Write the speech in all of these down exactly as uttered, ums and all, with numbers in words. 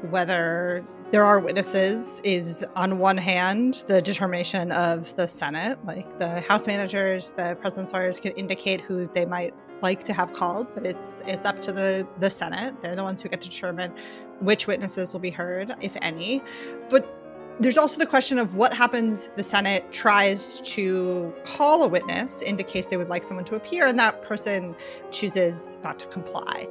whether there are witnesses is, on one hand, the determination of the Senate. Like the House managers, the president's lawyers can indicate who they might like to have called, but it's it's up to the, the Senate. They're the ones who get to determine which witnesses will be heard, if any. But there's also the question of what happens if the Senate tries to call a witness, indicates they would like someone to appear, and that person chooses not to comply.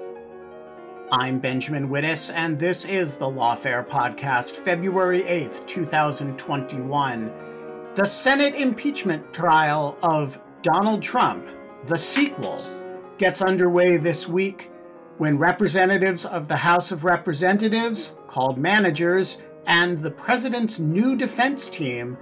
I'm Benjamin Wittes, and this is the Lawfare Podcast, February eighth, twenty twenty-one. The Senate impeachment trial of Donald Trump, the sequel, gets underway this week when representatives of the House of Representatives, called managers, and the president's new defense team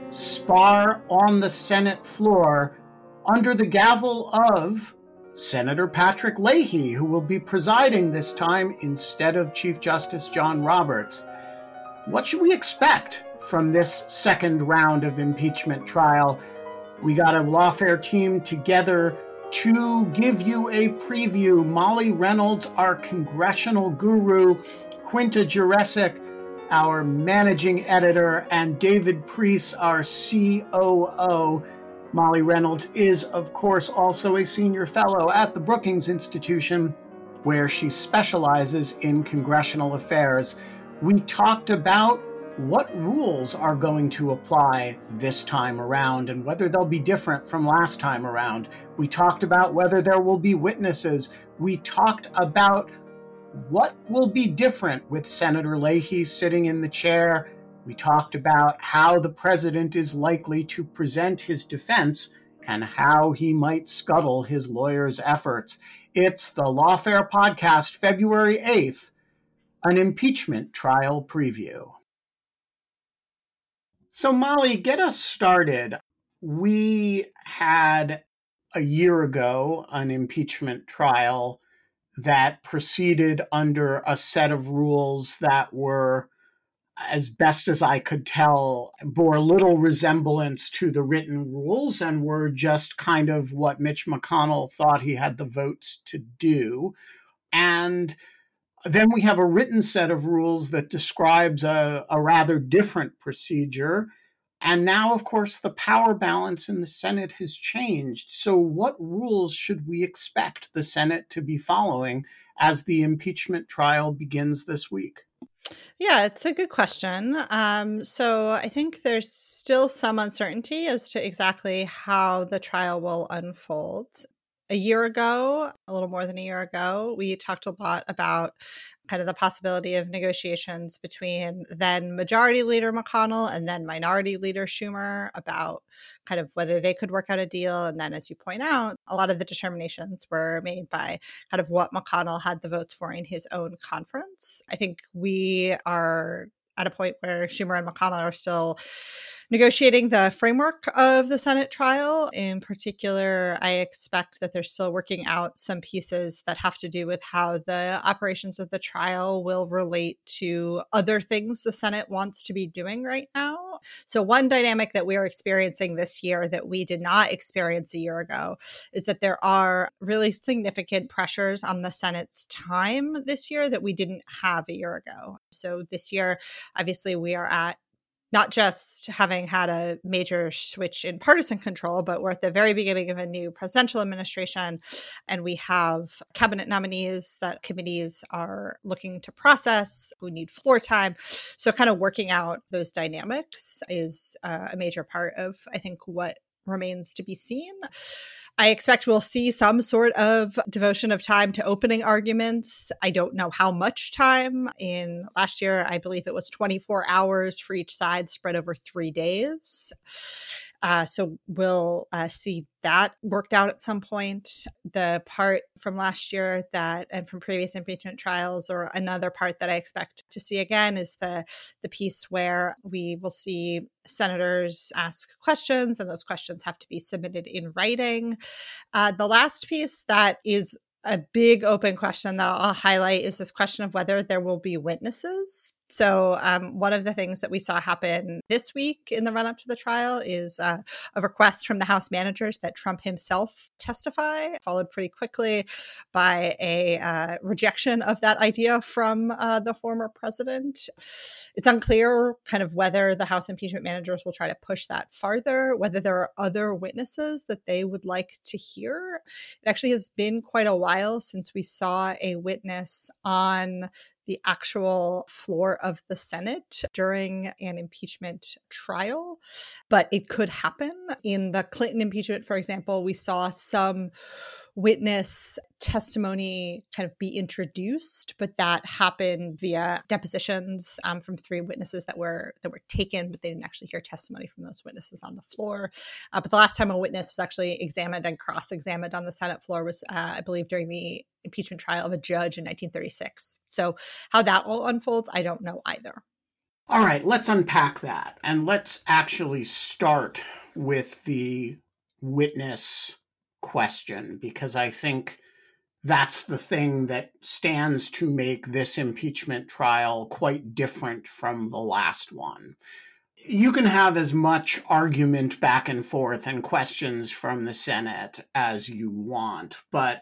spar on the Senate floor under the gavel of Senator Patrick Leahy, who will be presiding this time instead of Chief Justice John Roberts. What should we expect from this second round of impeachment trial? We got a Lawfare team together to give you a preview. Molly Reynolds, our congressional guru, Quinta Jurecic, our managing editor, and David Priess, our C O O. Molly Reynolds is, of course, also a senior fellow at the Brookings Institution, where she specializes in congressional affairs. We talked about what rules are going to apply this time around and whether they'll be different from last time around. We talked about whether there will be witnesses. We talked about what will be different with Senator Leahy sitting in the chair. We talked about how the president is likely to present his defense and how he might scuttle his lawyers' efforts. It's the Lawfare Podcast, February eighth, an impeachment trial preview. So, Molly, get us started. We had a year ago an impeachment trial that proceeded under a set of rules that were, as best as I could tell, bore little resemblance to the written rules and were just kind of what Mitch McConnell thought he had the votes to do. And then we have a written set of rules that describes a, a rather different procedure. And now, of course, the power balance in the Senate has changed. So what rules should we expect the Senate to be following as the impeachment trial begins this week? Yeah, it's a good question. Um, so I think there's still some uncertainty as to exactly how the trial will unfold. A year ago, a little more than a year ago, we talked a lot about kind of the possibility of negotiations between then Majority Leader McConnell and then Minority Leader Schumer about kind of whether they could work out a deal. And then, as you point out, a lot of the determinations were made by kind of what McConnell had the votes for in his own conference. I think we are at a point where Schumer and McConnell are still negotiating the framework of the Senate trial. In particular, I expect that they're still working out some pieces that have to do with how the operations of the trial will relate to other things the Senate wants to be doing right now. So one dynamic that we are experiencing this year that we did not experience a year ago is that there are really significant pressures on the Senate's time this year that we didn't have a year ago. So this year, obviously, we are at not just having had a major switch in partisan control, but we're at the very beginning of a new presidential administration, and we have cabinet nominees that committees are looking to process, who need floor time. So kind of working out those dynamics is uh, a major part of, I think, what remains to be seen. I expect we'll see some sort of devotion of time to opening arguments. I don't know how much time. In last year, I believe it was twenty-four hours for each side spread over three days. Uh, so we'll uh, see that worked out at some point. The part from last year that, and from previous impeachment trials, or another part that I expect to see again, is the, the piece where we will see senators ask questions, and those questions have to be submitted in writing. Uh, the last piece that is a big open question that I'll highlight is this question of whether there will be witnesses. So um, one of the things that we saw happen this week in the run-up to the trial is uh, a request from the House managers that Trump himself testify, followed pretty quickly by a uh, rejection of that idea from uh, the former president. It's unclear kind of whether the House impeachment managers will try to push that farther, whether there are other witnesses that they would like to hear. It actually has been quite a while since we saw a witness on the actual floor of the Senate during an impeachment trial, but it could happen. In the Clinton impeachment, for example, we saw some witness testimony kind of be introduced, but that happened via depositions um, from three witnesses that were that were taken, but they didn't actually hear testimony from those witnesses on the floor. Uh, but the last time a witness was actually examined and cross-examined on the Senate floor was, uh, I believe, during the impeachment trial of a judge in nineteen thirty-six. So how that all unfolds, I don't know either. All right, let's unpack that. And let's actually start with the witness question, because I think that's the thing that stands to make this impeachment trial quite different from the last one. You can have as much argument back and forth and questions from the Senate as you want, but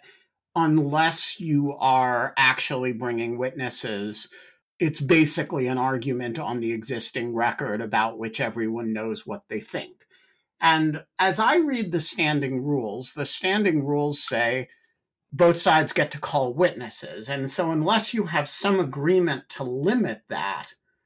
unless you are actually bringing witnesses, it's basically an argument on the existing record about which everyone knows what they think. And as I read the standing rules, the standing rules say both sides get to call witnesses. And so unless you have some agreement to limit that,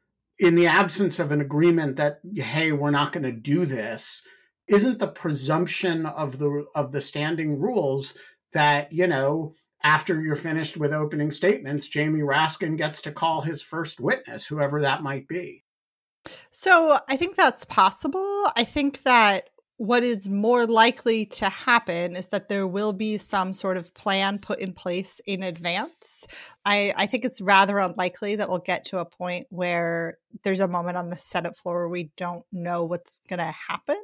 in the absence of an agreement that, hey, we're not going to do this, isn't the presumption of the of the standing rules that, you know, after you're finished with opening statements, Jamie Raskin gets to call his first witness, whoever that might be? So I think that's possible. I think that what is more likely to happen is that there will be some sort of plan put in place in advance. I, I think it's rather unlikely that we'll get to a point where there's a moment on the Senate floor where we don't know what's going to happen.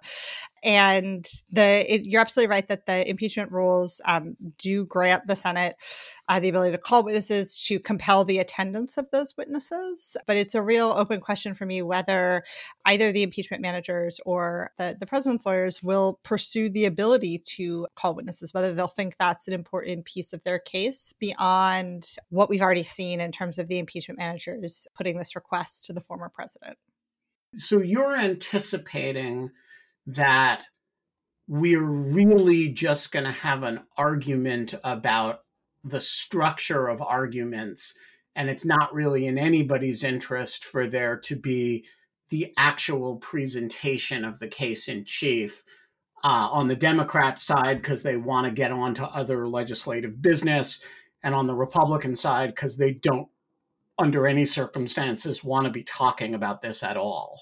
And the it, you're absolutely right that the impeachment rules um, do grant the Senate uh, the ability to call witnesses, to compel the attendance of those witnesses. But it's a real open question for me whether either the impeachment managers or the, the president's lawyers will pursue the ability to call witnesses, whether they'll think that's an important piece of their case beyond what we've already seen in terms of the impeachment managers putting this request to the former president. So you're anticipating that we're really just going to have an argument about the structure of arguments, and it's not really in anybody's interest for there to be the actual presentation of the case in chief uh, on the Democrat side because they want to get on to other legislative business, and on the Republican side because they don't, under any circumstances, want to be talking about this at all.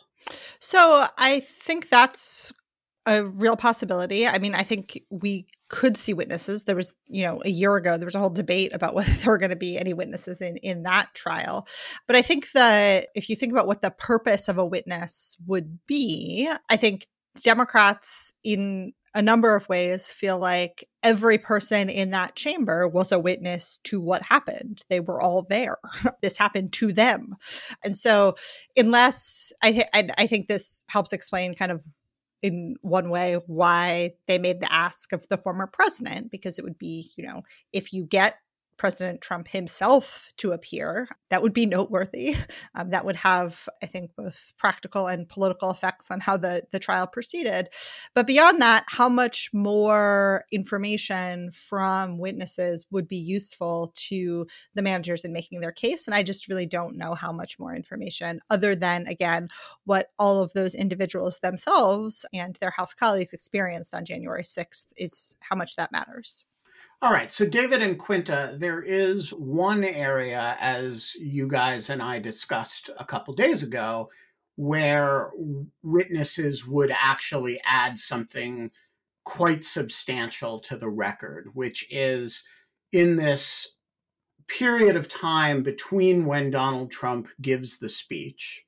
So I think that's a real possibility. I mean, I think we could see witnesses. There was, you know, a year ago, there was a whole debate about whether there were going to be any witnesses in, in that trial. But I think that if you think about what the purpose of a witness would be, I think Democrats in a number of ways feel like every person in that chamber was a witness to what happened. They were all there. This happened to them. And so unless I, th- I, I think this helps explain kind of in one way why they made the ask of the former president, because it would be, you know, if you get President Trump himself to appear, that would be noteworthy. Um, that would have, I think, both practical and political effects on how the, the trial proceeded. But beyond that, how much more information from witnesses would be useful to the managers in making their case? And I just really don't know how much more information, other than, again, what all of those individuals themselves and their House colleagues experienced on January sixth, is how much that matters. All right. So, David and Quinta, there is one area, as you guys and I discussed a couple days ago, where witnesses would actually add something quite substantial to the record, which is in this period of time between when Donald Trump gives the speech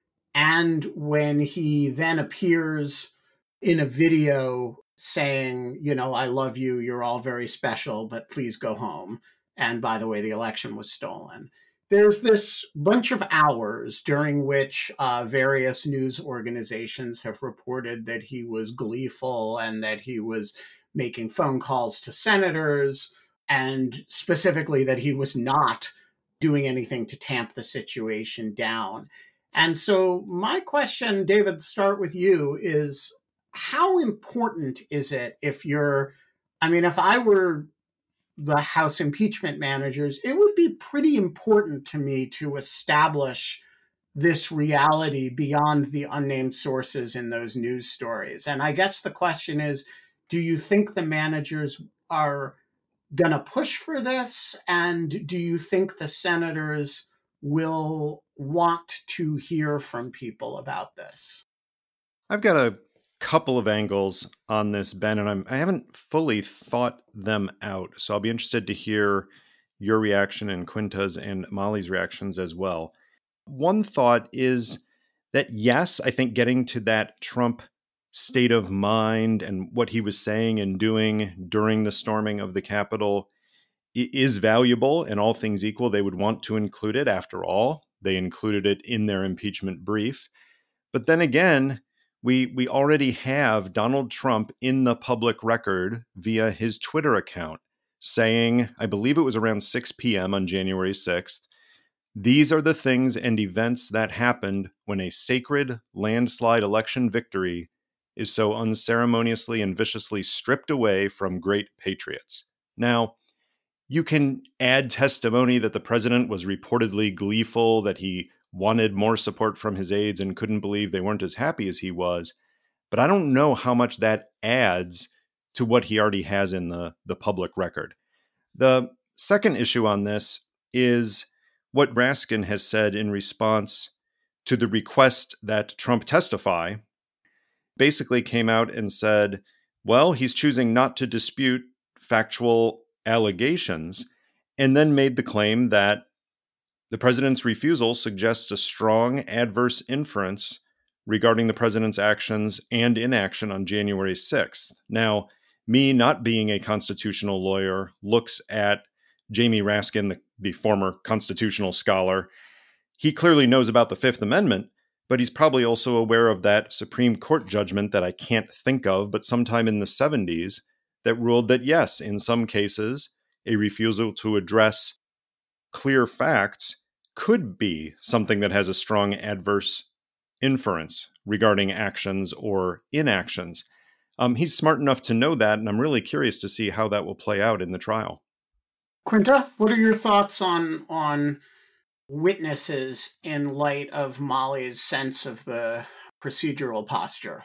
and when he then appears in a video saying, you know, I love you, you're all very special, but please go home. And by the way, the election was stolen. there's this bunch of hours during which uh, various news organizations have reported that he was gleeful and that he was making phone calls to senators, and specifically that he was not doing anything to tamp the situation down. And so my question, David, start with you, is how important is it if you're, I mean, if I were the House impeachment managers, it would be pretty important to me to establish this reality beyond the unnamed sources in those news stories. And I guess the question is, do you think the managers are going to push for this? And do you think the senators will want to hear from people about this? I've got a couple of angles on this, Ben, and I'm, I haven't fully thought them out. So I'll be interested to hear your reaction and Quinta's and Molly's reactions as well. One thought is that, yes, I think getting to that Trump state of mind and what he was saying and doing during the storming of the Capitol is valuable, and all things equal, they would want to include it. After all, they included it in their impeachment brief. But then again, we we already have Donald Trump in the public record via his Twitter account saying, I believe it was around six p.m. on January sixth, these are the things and events that happened when a sacred landslide election victory is so unceremoniously and viciously stripped away from great patriots. Now, you can add testimony that the president was reportedly gleeful, that he wanted more support from his aides and couldn't believe they weren't as happy as he was. But I don't know how much that adds to what he already has in the, the public record. The second issue on this is what Raskin has said in response to the request that Trump testify. Basically came out and said, well, he's choosing not to dispute factual allegations, and then made the claim that the president's refusal suggests a strong adverse inference regarding the president's actions and inaction on January sixth. Now, me not being a constitutional lawyer looks at Jamie Raskin, the, the former constitutional scholar. He clearly knows about the Fifth Amendment, but he's probably also aware of that Supreme Court judgment that I can't think of, but sometime in the seventies, that ruled that, yes, in some cases, a refusal to address clear facts could be something that has a strong adverse inference regarding actions or inactions. Um, he's smart enough to know that, and I'm really curious to see how that will play out in the trial. Quinta, what are your thoughts on on witnesses in light of Molly's sense of the procedural posture?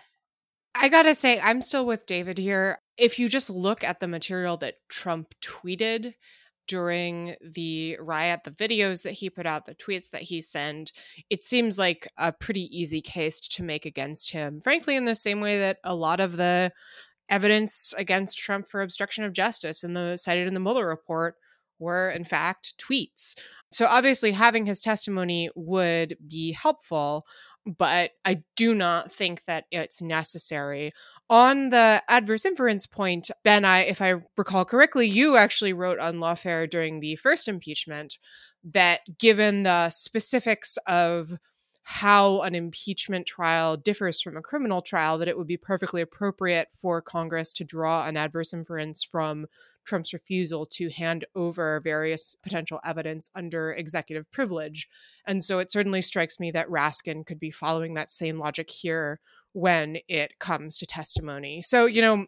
I gotta say, I'm still with David here. If you just look at the material that Trump tweeted during the riot, the videos that he put out, the tweets that he sent, it seems like a pretty easy case to make against him. Frankly, in the same way that a lot of the evidence against Trump for obstruction of justice and the cited in the Mueller report were, in fact, tweets. So obviously having his testimony would be helpful, but I do not think that it's necessary. On the adverse inference point, Ben, I, if I recall correctly, you actually wrote on Lawfare during the first impeachment that given the specifics of how an impeachment trial differs from a criminal trial, that it would be perfectly appropriate for Congress to draw an adverse inference from Trump's refusal to hand over various potential evidence under executive privilege. And so it certainly strikes me that Raskin could be following that same logic here when it comes to testimony. So, you know,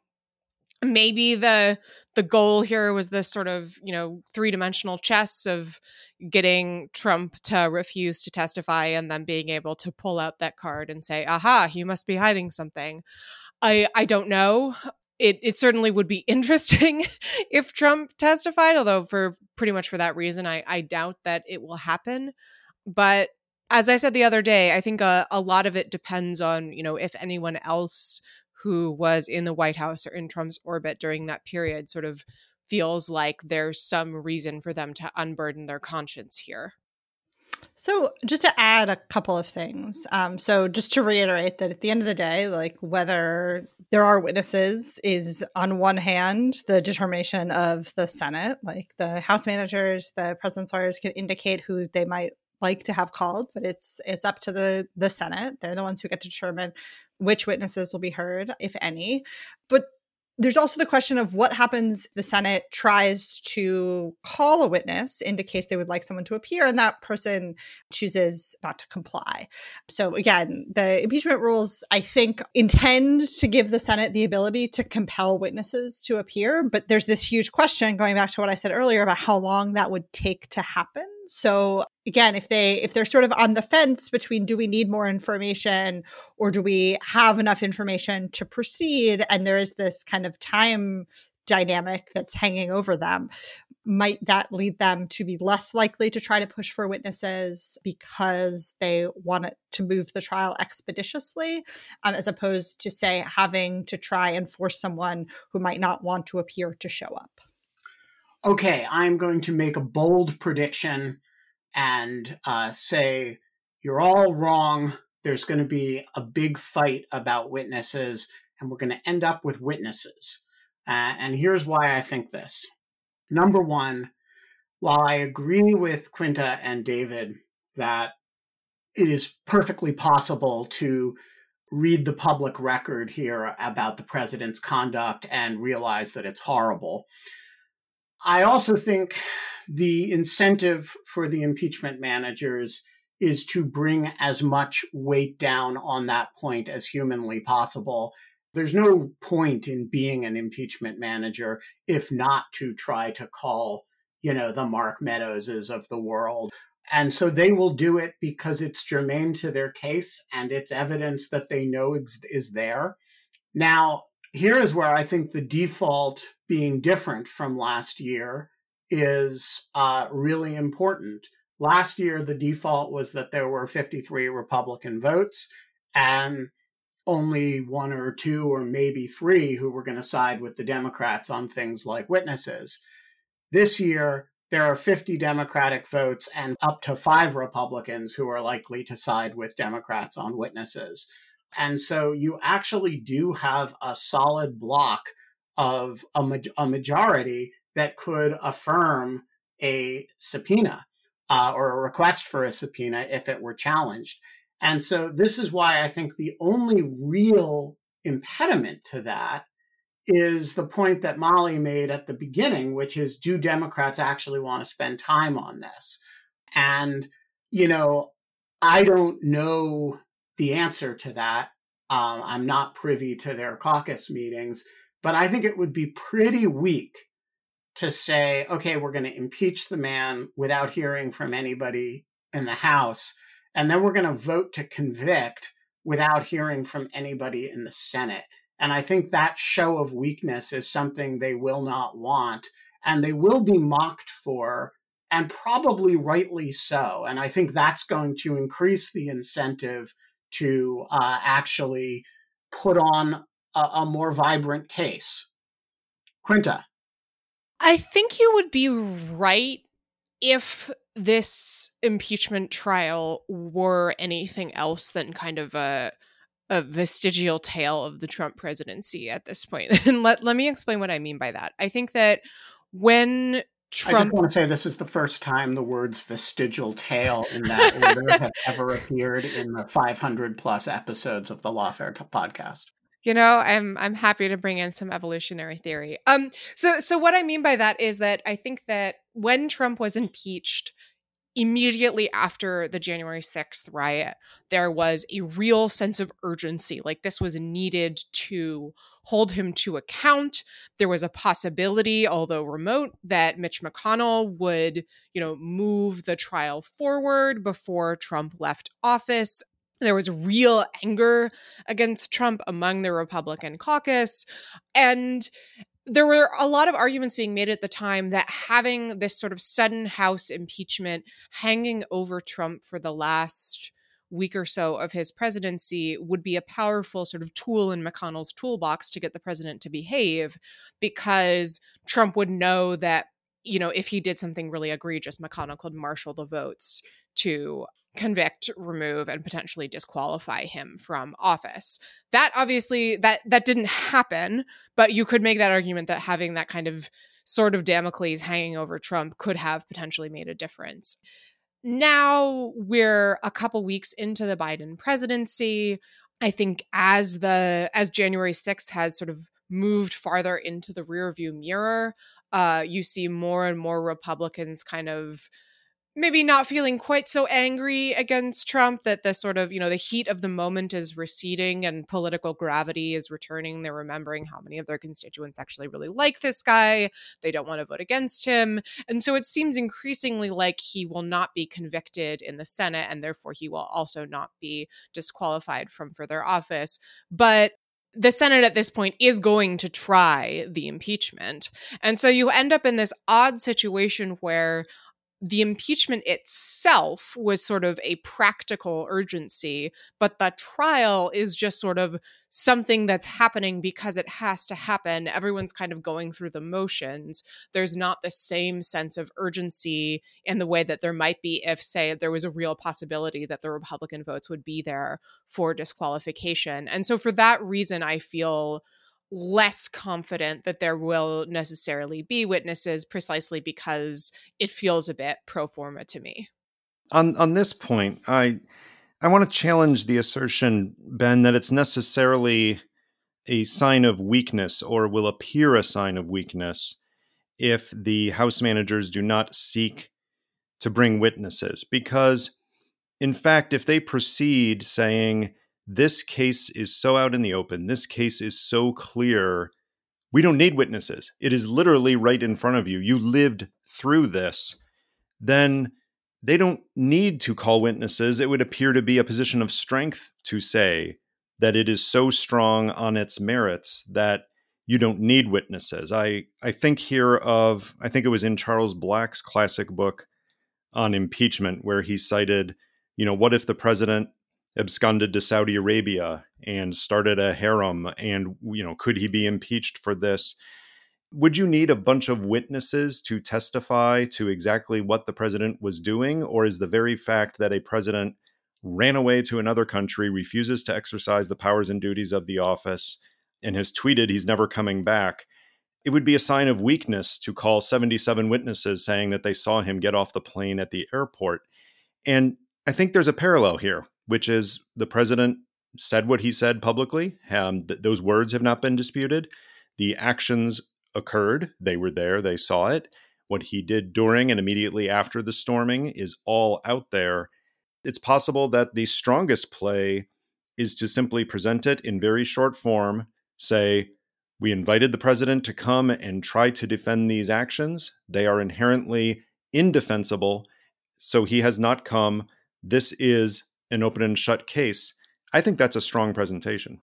maybe the the goal here was this sort of, you know, three-dimensional chess of getting Trump to refuse to testify and then being able to pull out that card and say, aha, he must be hiding something. I, I don't know. It it certainly would be interesting if Trump testified, although for pretty much for that reason, I, I doubt that it will happen. But as I said the other day, I think a, a lot of it depends on, you know, if anyone else who was in the White House or in Trump's orbit during that period sort of feels like there's some reason for them to unburden their conscience here. So just to add a couple of things. Um, so just to reiterate that at the end of the day, like whether there are witnesses is on one hand, the determination of the Senate, like the House managers, the president's lawyers can indicate who they might like to have called, but it's it's up to the the Senate. They're the ones who get to determine which witnesses will be heard, if any. But there's also the question of what happens if the Senate tries to call a witness, indicates they would like someone to appear, and that person chooses not to comply. So again, the impeachment rules, I think, intend to give the Senate the ability to compel witnesses to appear. But there's this huge question, going back to what I said earlier, about how long that would take to happen. So again, if they if they're sort of on the fence between do we need more information or do we have enough information to proceed, and there is this kind of time dynamic that's hanging over them, might that lead them to be less likely to try to push for witnesses because they want it to move the trial expeditiously, um, as opposed to, say, having to try and force someone who might not want to appear to show up? Okay, I'm going to make a bold prediction and uh, say you're all wrong. There's going to be a big fight about witnesses, and we're going to end up with witnesses. Uh, and here's why I think this. Number one, while I agree with Quinta and David that it is perfectly possible to read the public record here about the president's conduct and realize that it's horrible, I also think the incentive for the impeachment managers is to bring as much weight down on that point as humanly possible. There's no point in being an impeachment manager if not to try to call, you know, the Mark Meadowses of the world. And so they will do it because it's germane to their case and it's evidence that they know is there. Now, here is where I think the default being different from last year is uh, really important. Last year, the default was that there were fifty-three Republican votes and only one or two or maybe three who were going to side with the Democrats on things like witnesses. This year, there are fifty Democratic votes and up to five Republicans who are likely to side with Democrats on witnesses. And so you actually do have a solid block of a, ma- a majority that could affirm a subpoena uh, or a request for a subpoena if it were challenged. And so this is why I think the only real impediment to that is the point that Molly made at the beginning, which is, do Democrats actually want to spend time on this? And, you know, I don't know the answer to that. Um, I'm not privy to their caucus meetings, but I think it would be pretty weak to say, okay, we're going to impeach the man without hearing from anybody in the House, and then we're going to vote to convict without hearing from anybody in the Senate. And I think that show of weakness is something they will not want, and they will be mocked for, and probably rightly so. And I think that's going to increase the incentive to uh, actually put on a, a more vibrant case. Quinta. I think you would be right if this impeachment trial were anything else than kind of a a vestigial tale of the Trump presidency at this point. And let, let me explain what I mean by that. I think that when Trump... I just want to say this is the first time the words vestigial tale in that order have ever appeared in the five hundred plus episodes of the Lawfare podcast. You know, I'm I'm happy to bring in some evolutionary theory. Um, so so what I mean by that is that I think that when Trump was impeached, immediately after the January sixth riot, there was a real sense of urgency. Like, this was needed to hold him to account. There was a possibility, although remote, that Mitch McConnell would, you know, move the trial forward before Trump left office. There was real anger against Trump among the Republican caucus. And there were a lot of arguments being made at the time that having this sort of sudden House impeachment hanging over Trump for the last week or so of his presidency would be a powerful sort of tool in McConnell's toolbox to get the president to behave, because Trump would know that you know, if he did something really egregious, McConnell could marshal the votes to convict, remove, and potentially disqualify him from office. That obviously, that that didn't happen, but you could make that argument that having that kind of sort of Damocles hanging over Trump could have potentially made a difference. Now we're a couple weeks into the Biden presidency. I think as the as January sixth has sort of moved farther into the rearview mirror, uh, you see more and more Republicans kind of maybe not feeling quite so angry against Trump, that the sort of, you know, the heat of the moment is receding and political gravity is returning. They're remembering how many of their constituents actually really like this guy. They don't want to vote against him. And so it seems increasingly like he will not be convicted in the Senate, and therefore he will also not be disqualified from further office. But the Senate at this point is going to try the impeachment. And so you end up in this odd situation where the impeachment itself was sort of a practical urgency, but the trial is just sort of something that's happening because it has to happen. Everyone's kind of going through the motions. There's not the same sense of urgency in the way that there might be if, say, there was a real possibility that the Republican votes would be there for disqualification. And so for that reason, I feel less confident that there will necessarily be witnesses, precisely because it feels a bit pro forma to me. On on this point, I I want to challenge the assertion, Ben, that it's necessarily a sign of weakness or will appear a sign of weakness if the House managers do not seek to bring witnesses. Because, in fact, if they proceed saying, this case is so out in the open, this case is so clear, we don't need witnesses, it is literally right in front of you, you lived through this, then they don't need to call witnesses. It would appear to be a position of strength to say that it is so strong on its merits that you don't need witnesses. I, I think here of, I think it was in Charles Black's classic book on impeachment, where he cited, you know, what if the president absconded to Saudi Arabia and started a harem, and, you know, could he be impeached for this? Would you need a bunch of witnesses to testify to exactly what the president was doing? Or is the very fact that a president ran away to another country, refuses to exercise the powers and duties of the office, and has tweeted he's never coming back, it would be a sign of weakness to call seventy-seven witnesses saying that they saw him get off the plane at the airport? And I think there's a parallel here, which is the president said what he said publicly. Um, th- those words have not been disputed. The actions occurred. They were there. They saw it. What he did during and immediately after the storming is all out there. It's possible that the strongest play is to simply present it in very short form, say, we invited the president to come and try to defend these actions. They are inherently indefensible, so he has not come. This is an open and shut case. I think that's a strong presentation.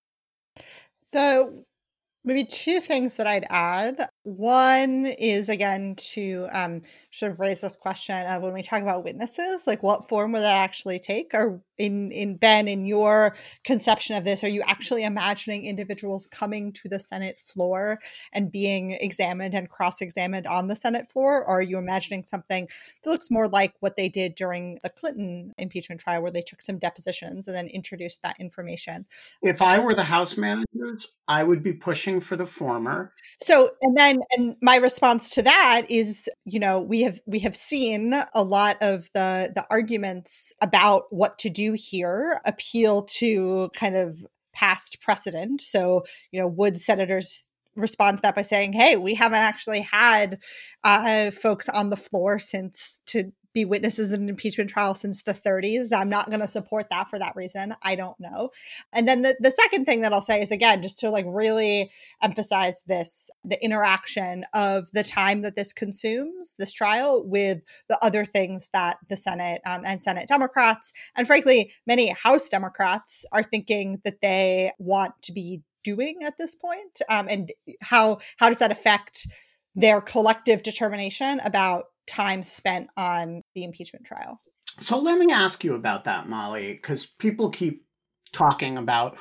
The maybe two things that I'd add. One is, again, to um, sort of raise this question of when we talk about witnesses, like what form would that actually take? Or in, in Ben, in your conception of this, are you actually imagining individuals coming to the Senate floor and being examined and cross-examined on the Senate floor? Or are you imagining something that looks more like what they did during the Clinton impeachment trial, where they took some depositions and then introduced that information? If I were the House managers, I would be pushing for the former. So, and then, and my response to that is, you know, we have, we have seen a lot of the, the arguments about what to do here appeal to kind of past precedent. So, you know, would senators respond to that by saying, hey, we haven't actually had uh, folks on the floor since to be witnesses in an impeachment trial since the thirties. I'm not going to support that for that reason. I don't know. And then the, the second thing that I'll say is, again, just to like really emphasize this, the interaction of the time that this consumes, this trial, with the other things that the Senate um, and Senate Democrats, and frankly, many House Democrats are thinking that they want to be doing at this point. Um, and how how does that affect their collective determination about time spent on the impeachment trial? So let me ask you about that, Molly, because people keep talking about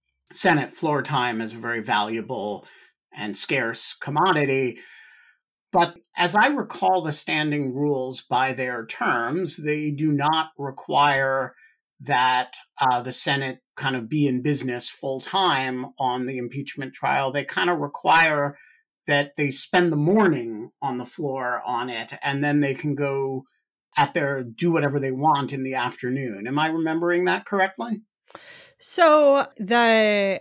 Senate floor time as a very valuable and scarce commodity. But as I recall the standing rules by their terms, they do not require that uh, the Senate kind of be in business full time on the impeachment trial. They kind of require that they spend the morning on the floor on it, and then they can go at their, do whatever they want in the afternoon. Am I remembering that correctly? So the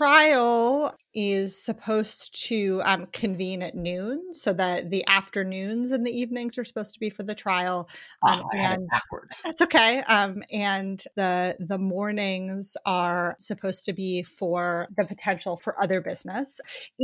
trial is supposed to um, convene at noon, so that the afternoons and the evenings are supposed to be for the trial. Um, Oh, I had it and backwards. that's okay. Um, and the the mornings are supposed to be for the potential for other business.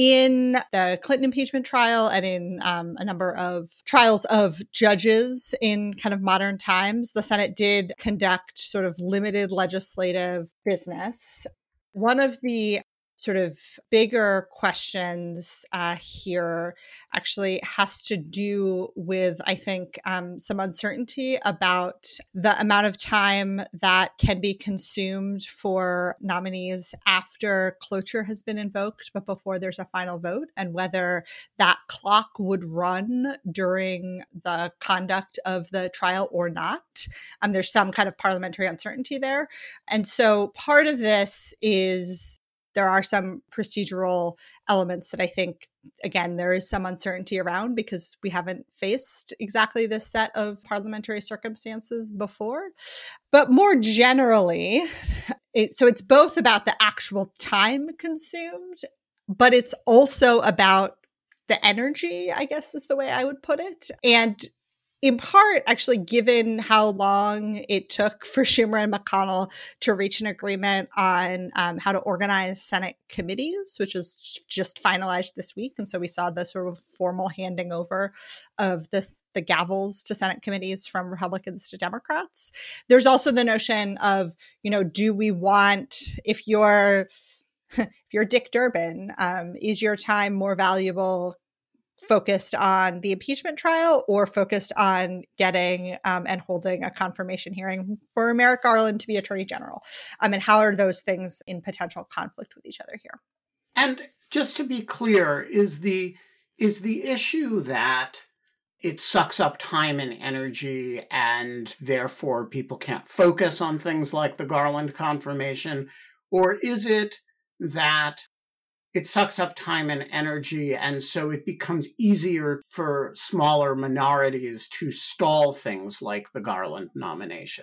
In the Clinton impeachment trial and in um, a number of trials of judges in kind of modern times, the Senate did conduct sort of limited legislative business. One of the sort of bigger questions uh, here actually has to do with, I think, um, some uncertainty about the amount of time that can be consumed for nominees after cloture has been invoked, but before there's a final vote, and whether that clock would run during the conduct of the trial or not. Um, there's some kind of parliamentary uncertainty there. And so part of this is there are some procedural elements that I think, again, there is some uncertainty around because we haven't faced exactly this set of parliamentary circumstances before. But more generally, it, so it's both about the actual time consumed, but it's also about the energy, I guess is the way I would put it. And in part, actually, given how long it took for Schumer and McConnell to reach an agreement on um, how to organize Senate committees, which was just finalized this week. And so we saw the sort of formal handing over of this, the gavels to Senate committees from Republicans to Democrats. There's also the notion of, you know, do we want, if you're, if you're Dick Durbin, um, is your time more valuable focused on the impeachment trial or focused on getting um, and holding a confirmation hearing for Merrick Garland to be Attorney General? Um, and how are those things in potential conflict with each other here? And just to be clear, is the is the issue that it sucks up time and energy and therefore people can't focus on things like the Garland confirmation? Or is it that it sucks up time and energy, and so it becomes easier for smaller minorities to stall things like the Garland nomination?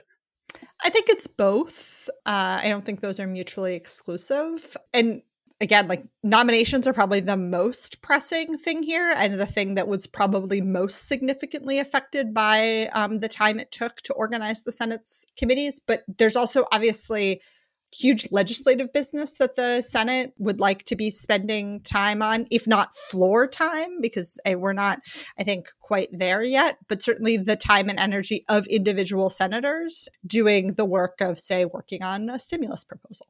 I think it's both. Uh, I don't think those are mutually exclusive. And again, like nominations are probably the most pressing thing here, and the thing that was probably most significantly affected by um, the time it took to organize the Senate's committees. But there's also obviously huge legislative business that the Senate would like to be spending time on, if not floor time, because uh, we're not, I think, quite there yet, but certainly the time and energy of individual senators doing the work of, say, working on a stimulus proposal.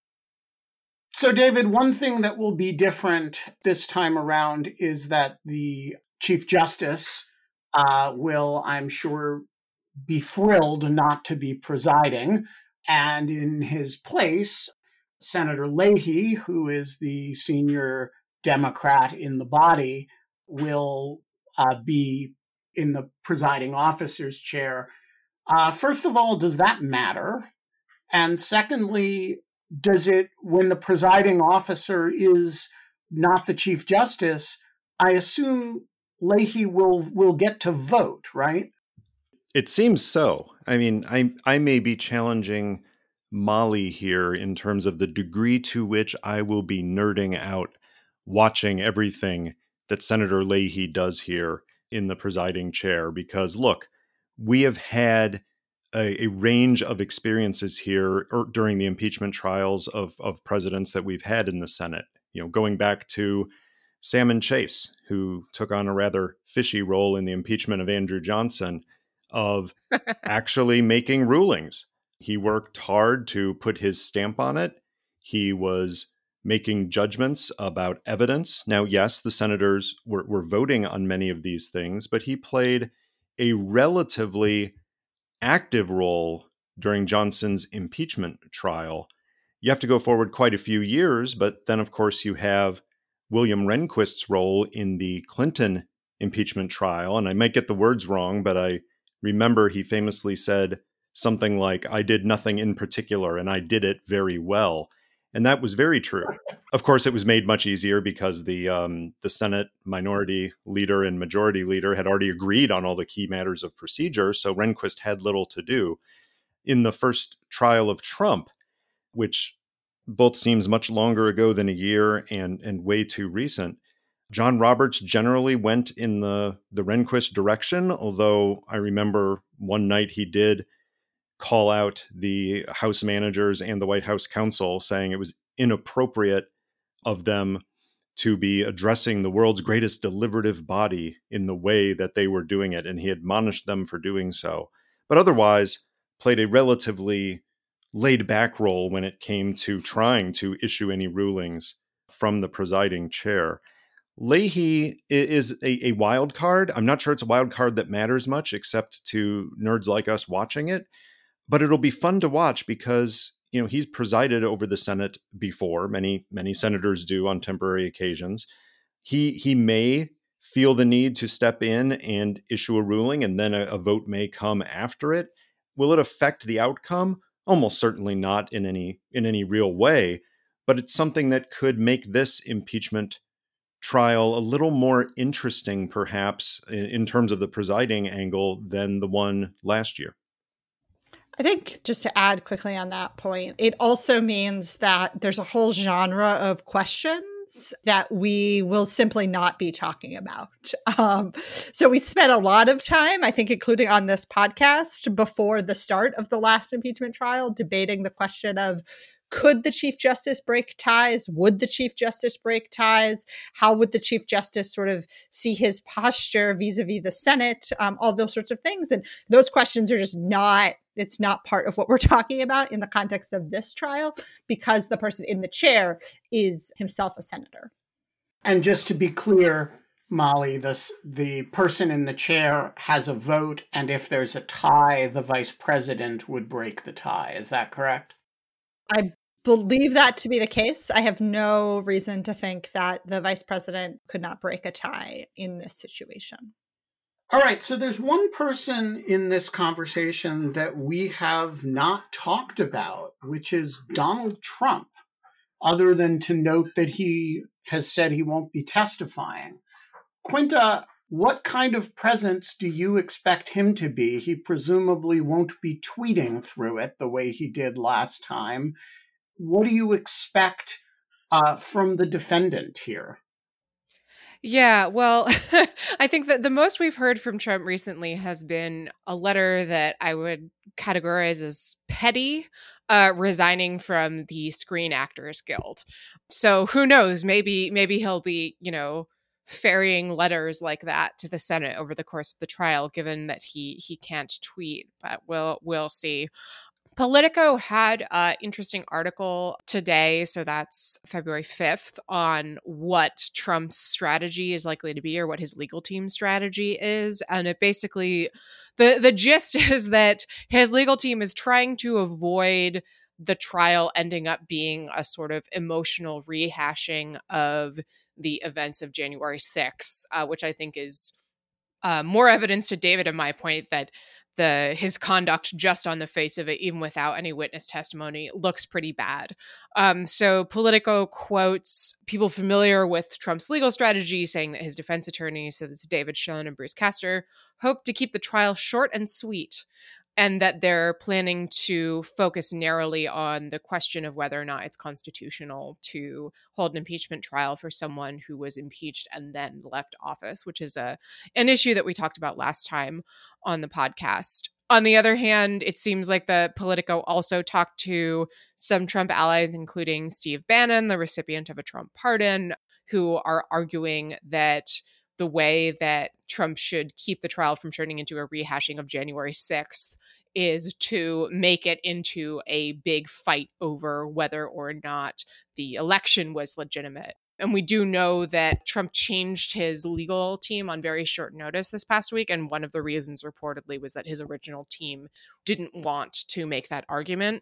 So, David, one thing that will be different this time around is that the Chief Justice uh, will, I'm sure, be thrilled not to be presiding. And in his place, Senator Leahy, who is the senior Democrat in the body, will uh, be in the presiding officer's chair. Uh, first of all, does that matter? And secondly, does it, when the presiding officer is not the Chief Justice, I assume Leahy will will get to vote, right? It seems so. I mean, I I may be challenging Molly here in terms of the degree to which I will be nerding out watching everything that Senator Leahy does here in the presiding chair. Because look, we have had a, a range of experiences here or during the impeachment trials of, of presidents that we've had in the Senate. You know, going back to Salmon Chase, who took on a rather fishy role in the impeachment of Andrew Johnson, of actually making rulings. He worked hard to put his stamp on it. He was making judgments about evidence. Now, yes, the senators were, were voting on many of these things, but he played a relatively active role during Johnson's impeachment trial. You have to go forward quite a few years, but then, of course, you have William Rehnquist's role in the Clinton impeachment trial. And I might get the words wrong, but I remember he famously said something like, I did nothing in particular and I did it very well. And that was very true. Of course, it was made much easier because the um, the Senate minority leader and majority leader had already agreed on all the key matters of procedure. So Rehnquist had little to do. In the first trial of Trump, which both seems much longer ago than a year and, and way too recent, John Roberts generally went in the, the Rehnquist direction, although I remember one night he did call out the House managers and the White House counsel, saying it was inappropriate of them to be addressing the world's greatest deliberative body in the way that they were doing it. And he admonished them for doing so. But otherwise, played a relatively laid back role when it came to trying to issue any rulings from the presiding chair. Leahy is a, a wild card. I'm not sure it's a wild card that matters much, except to nerds like us watching it. But it'll be fun to watch because, you know, he's presided over the Senate before. Many, many senators do on temporary occasions. He he may feel the need to step in and issue a ruling, and then a, a vote may come after it. Will it affect the outcome? Almost certainly not in any in any real way. But it's something that could make this impeachment trial a little more interesting, perhaps, in, in terms of the presiding angle than the one last year. I think just to add quickly on that point, it also means that there's a whole genre of questions that we will simply not be talking about. Um, so we spent a lot of time, I think, including on this podcast before the start of the last impeachment trial, debating the question of, could the Chief Justice break ties? Would the Chief Justice break ties? How would the Chief Justice sort of see his posture vis-a-vis the Senate? Um, all those sorts of things. And those questions are just not, it's not part of what we're talking about in the context of this trial, because the person in the chair is himself a senator. And just to be clear, Molly, this, the person in the chair has a vote, and if there's a tie, the vice president would break the tie. Is that correct? I believe that to be the case. I have no reason to think that the vice president could not break a tie in this situation. All right, so there's one person in this conversation that we have not talked about, which is Donald Trump, other than to note that he has said he won't be testifying. Quinta, what kind of presence do you expect him to be? He presumably won't be tweeting through it the way he did last time. What do you expect uh, from the defendant here? Yeah, well, I think that the most we've heard from Trump recently has been a letter that I would categorize as petty, uh, resigning from the Screen Actors Guild. So who knows? Maybe maybe he'll be, you know, ferrying letters like that to the Senate over the course of the trial, given that he he can't tweet. But we'll we'll see. Politico had an interesting article today, so that's February fifth, on what Trump's strategy is likely to be, or what his legal team's strategy is. And it basically, the, the gist is that his legal team is trying to avoid the trial ending up being a sort of emotional rehashing of the events of January sixth, uh, which I think is uh, more evidence to David and my point that the his conduct just on the face of it, even without any witness testimony, looks pretty bad. Um, so Politico quotes people familiar with Trump's legal strategy, saying that his defense attorneys, so that's David Schoen and Bruce Castor, hope to keep the trial short and sweet, and that they're planning to focus narrowly on the question of whether or not it's constitutional to hold an impeachment trial for someone who was impeached and then left office, which is a an issue that we talked about last time on the podcast. On the other hand, it seems like the Politico also talked to some Trump allies, including Steve Bannon, the recipient of a Trump pardon, who are arguing that the way that Trump should keep the trial from turning into a rehashing of January sixth is to make it into a big fight over whether or not the election was legitimate. And we do know that Trump changed his legal team on very short notice this past week. And one of the reasons reportedly was that his original team didn't want to make that argument.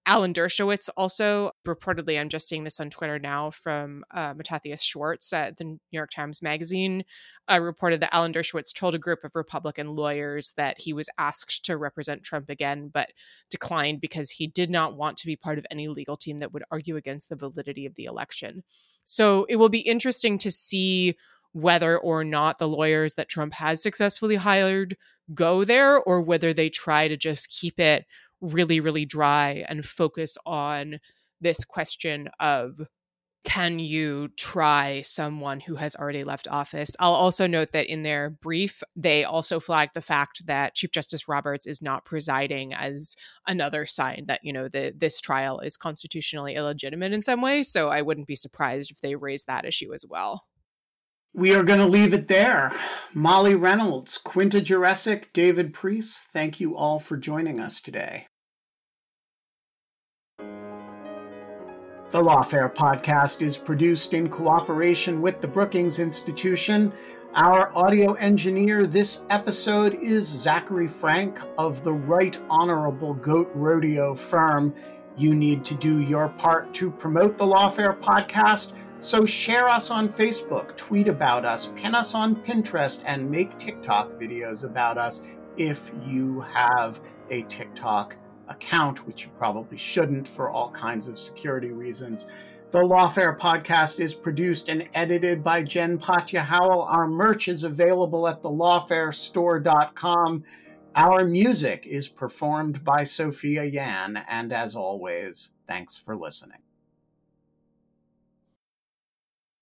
Alan Dershowitz also, reportedly, I'm just seeing this on Twitter now from uh, Matthias Schwartz at the New York Times Magazine, uh, reported that Alan Dershowitz told a group of Republican lawyers that he was asked to represent Trump again, but declined because he did not want to be part of any legal team that would argue against the validity of the election. So it will be interesting to see whether or not the lawyers that Trump has successfully hired go there, or whether they try to just keep it really, really dry and focus on this question of, can you try someone who has already left office? I'll also note that in their brief, they also flagged the fact that Chief Justice Roberts is not presiding as another sign that, you know, the, this trial is constitutionally illegitimate in some way. So I wouldn't be surprised if they raise that issue as well. We are going to leave it there. Molly Reynolds, Quinta Jurecic, David Priest, thank you all for joining us today. The Lawfare podcast is produced in cooperation with the Brookings Institution. Our audio engineer this episode is Zachary Frank of the Right Honorable Goat Rodeo firm. You need to do your part to promote the Lawfare podcast, so share us on Facebook, tweet about us, pin us on Pinterest, and make TikTok videos about us if you have a TikTok account, which you probably shouldn't for all kinds of security reasons. The Lawfare podcast is produced and edited by Jen Patja Howell. Our merch is available at the lawfare store dot com. Our music is performed by Sophia Yan, and as always, thanks for listening.